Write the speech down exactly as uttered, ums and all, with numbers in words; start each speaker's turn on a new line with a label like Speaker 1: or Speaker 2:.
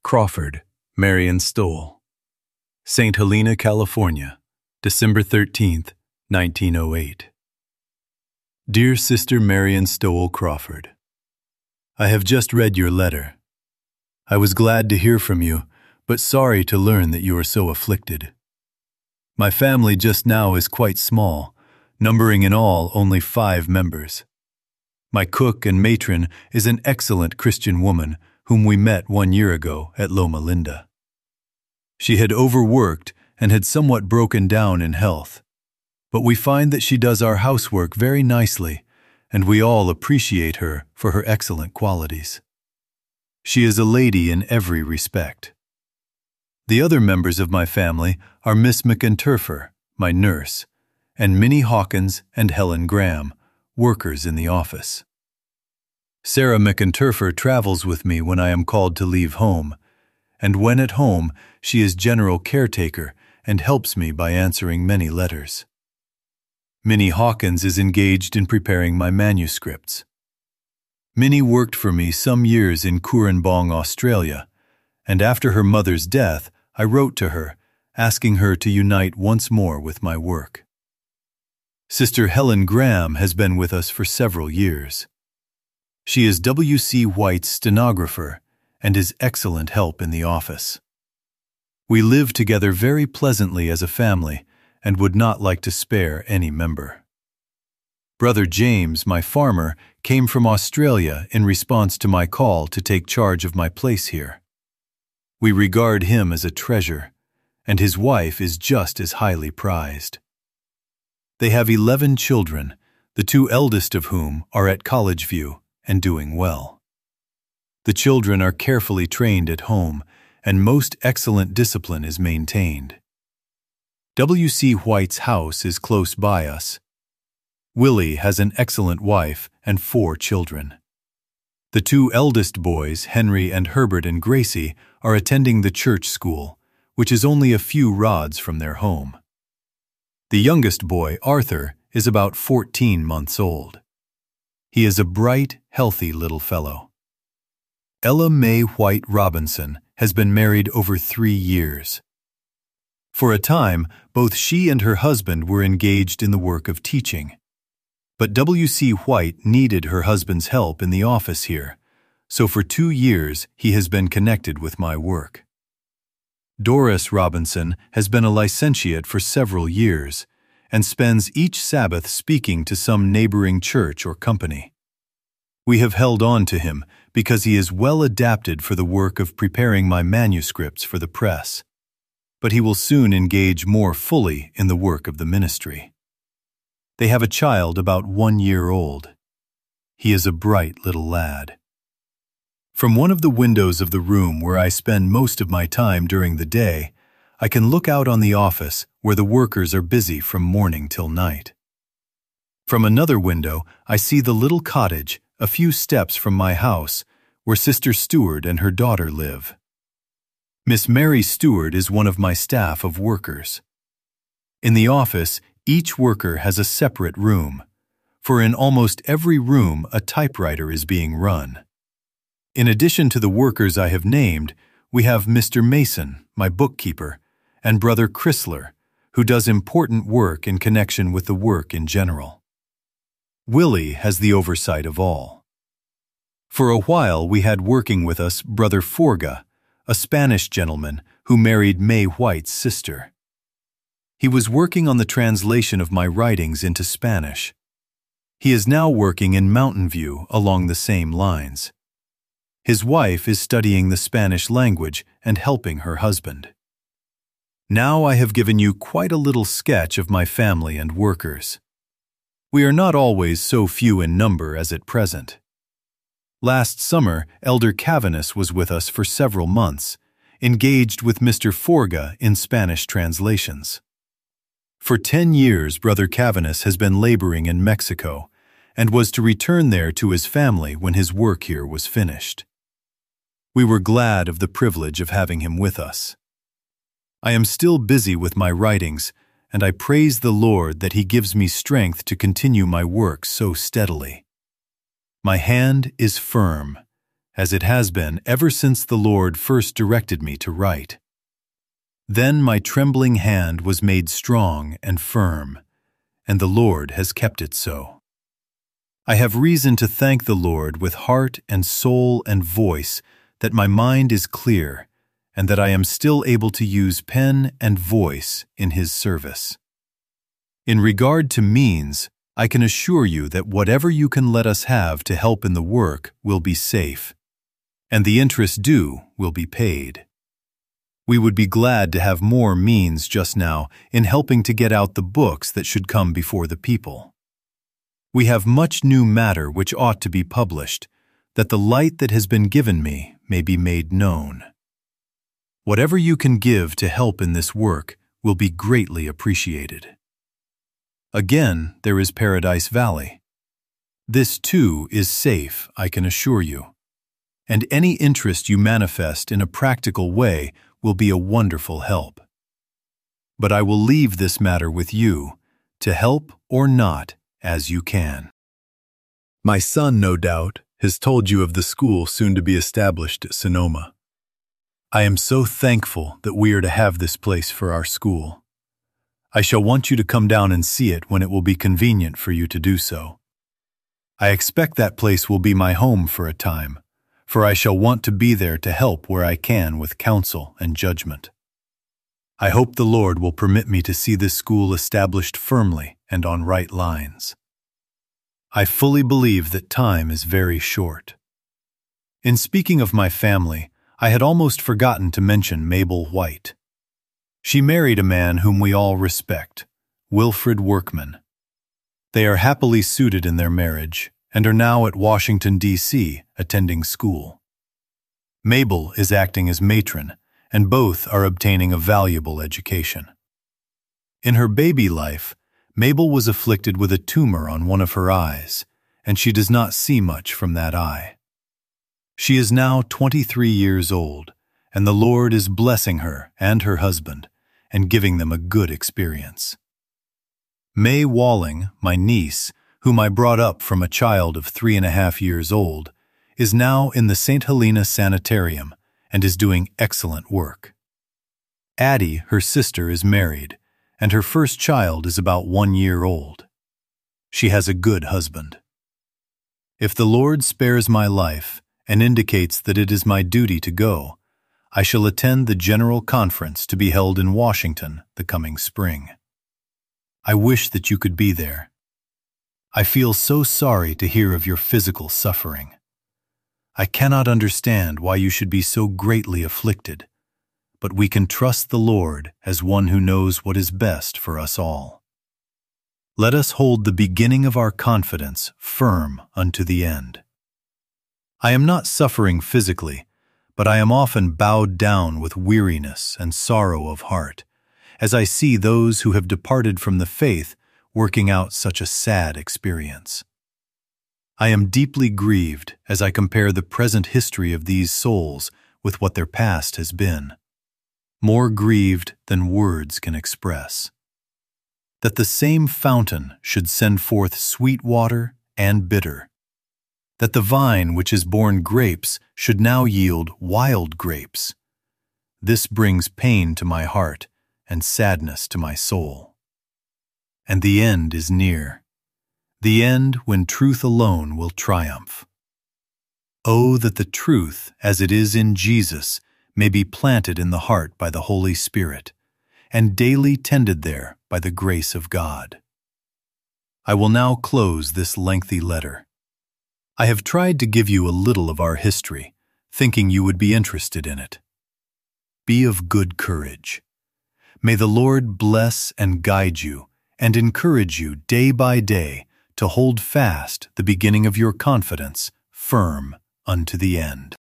Speaker 1: Crawford, Marion Stowell. Saint Helena, California, December thirteenth, nineteen oh eight. Dear Sister Marion Stowell Crawford, I have just read your letter. I was glad to hear from you, but sorry to learn that you are so afflicted. My family just now is quite small, numbering in all only five members. My cook and matron is an excellent Christian woman whom we met one year ago at Loma Linda. She had overworked and had somewhat broken down in health, but we find that she does our housework very nicely, and we all appreciate her for her excellent qualities. She is a lady in every respect. The other members of my family are Miss McInturfer, my nurse, and Minnie Hawkins and Helen Graham, workers in the office. Sarah McInturfer travels with me when I am called to leave home, and when at home she is general caretaker and helps me by answering many letters. Minnie Hawkins is engaged in preparing my manuscripts. Minnie worked for me some years in Cooranbong, Australia, and after her mother's death, I wrote to her, asking her to unite once more with my work. Sister Helen Graham has been with us for several years. She is W C White's stenographer and is excellent help in the office. We live together very pleasantly as a family and would not like to spare any member. Brother James, my farmer, came from Australia in response to my call to take charge of my place here. We regard him as a treasure, and his wife is just as highly prized. They have eleven children, the two eldest of whom are at College View and doing well. The children are carefully trained at home, and most excellent discipline is maintained. W C White's house is close by us. Willie has an excellent wife and four children. The two eldest boys, Henry and Herbert and Gracie, are attending the church school, which is only a few rods from their home. The youngest boy, Arthur, is about fourteen months old. He is a bright, healthy little fellow. Ella Mae White Robinson has been married over three years. For a time, both she and her husband were engaged in the work of teaching. But W C White needed her husband's help in the office here, so for two years he has been connected with my work. Doris Robinson has been a licentiate for several years and spends each Sabbath speaking to some neighboring church or company. We have held on to him because he is well adapted for the work of preparing my manuscripts for the press, but he will soon engage more fully in the work of the ministry. They have a child about one year old. He is a bright little lad. From one of the windows of the room where I spend most of my time during the day, I can look out on the office where the workers are busy from morning till night. From another window, I see the little cottage a few steps from my house where Sister Stewart and her daughter live. Miss Mary Stewart is one of my staff of workers. In the office, each worker has a separate room, for in almost every room a typewriter is being run. In addition to the workers I have named, we have Mister Mason, my bookkeeper, and Brother Chrysler, who does important work in connection with the work in general. Willie has the oversight of all. For a while we had working with us Brother Forga, a Spanish gentleman who married Mae White's sister. He was working on the translation of my writings into Spanish. He is now working in Mountain View along the same lines. His wife is studying the Spanish language and helping her husband. Now I have given you quite a little sketch of my family and workers. We are not always so few in number as at present. Last summer, Elder Cavaness was with us for several months, engaged with Mister Forga in Spanish translations. For ten years, Brother Cavaness has been laboring in Mexico and was to return there to his family when his work here was finished. We were glad of the privilege of having him with us. I am still busy with my writings, and I praise the Lord that He gives me strength to continue my work so steadily. My hand is firm, as it has been ever since the Lord first directed me to write. Then my trembling hand was made strong and firm, and the Lord has kept it so. I have reason to thank the Lord with heart and soul and voice that my mind is clear and that I am still able to use pen and voice in His service. In regard to means, I can assure you that whatever you can let us have to help in the work will be safe, and the interest due will be paid. We would be glad to have more means just now in helping to get out the books that should come before the people. We have much new matter which ought to be published, that the light that has been given me may be made known. Whatever you can give to help in this work will be greatly appreciated. Again, there is Paradise Valley. This, too, is safe, I can assure you, and any interest you manifest in a practical way will be a wonderful help. But I will leave this matter with you, to help or not as you can. My son, no doubt, has told you of the school soon to be established at Sonoma. I am so thankful that we are to have this place for our school. I shall want you to come down and see it when it will be convenient for you to do so. I expect that place will be my home for a time, for I shall want to be there to help where I can with counsel and judgment. I hope the Lord will permit me to see this school established firmly and on right lines. I fully believe that time is very short. In speaking of my family, I had almost forgotten to mention Mabel White. She married a man whom we all respect, Wilfred Workman. They are happily suited in their marriage and are now at Washington, D C, attending school. Mabel is acting as matron, and both are obtaining a valuable education. In her baby life, Mabel was afflicted with a tumor on one of her eyes, and she does not see much from that eye. She is now twenty-three years old, and the Lord is blessing her and her husband and giving them a good experience. May Walling, my niece, whom I brought up from a child of three and a half years old, is now in the Saint Helena Sanitarium and is doing excellent work. Addie, her sister, is married, and her first child is about one year old. She has a good husband. If the Lord spares my life and indicates that it is my duty to go, I shall attend the General Conference to be held in Washington the coming spring. I wish that you could be there. I feel so sorry to hear of your physical suffering. I cannot understand why you should be so greatly afflicted, but we can trust the Lord as one who knows what is best for us all. Let us hold the beginning of our confidence firm unto the end. I am not suffering physically, but I am often bowed down with weariness and sorrow of heart, as I see those who have departed from the faith working out such a sad experience. I am deeply grieved as I compare the present history of these souls with what their past has been, more grieved than words can express. That the same fountain should send forth sweet water and bitter, that the vine which has borne grapes should now yield wild grapes. This brings pain to my heart and sadness to my soul. And the end is near, the end when truth alone will triumph. Oh, that the truth, as it is in Jesus, may be planted in the heart by the Holy Spirit, and daily tended there by the grace of God. I will now close this lengthy letter. I have tried to give you a little of our history, thinking you would be interested in it. Be of good courage. May the Lord bless and guide you and encourage you day by day to hold fast the beginning of your confidence firm unto the end.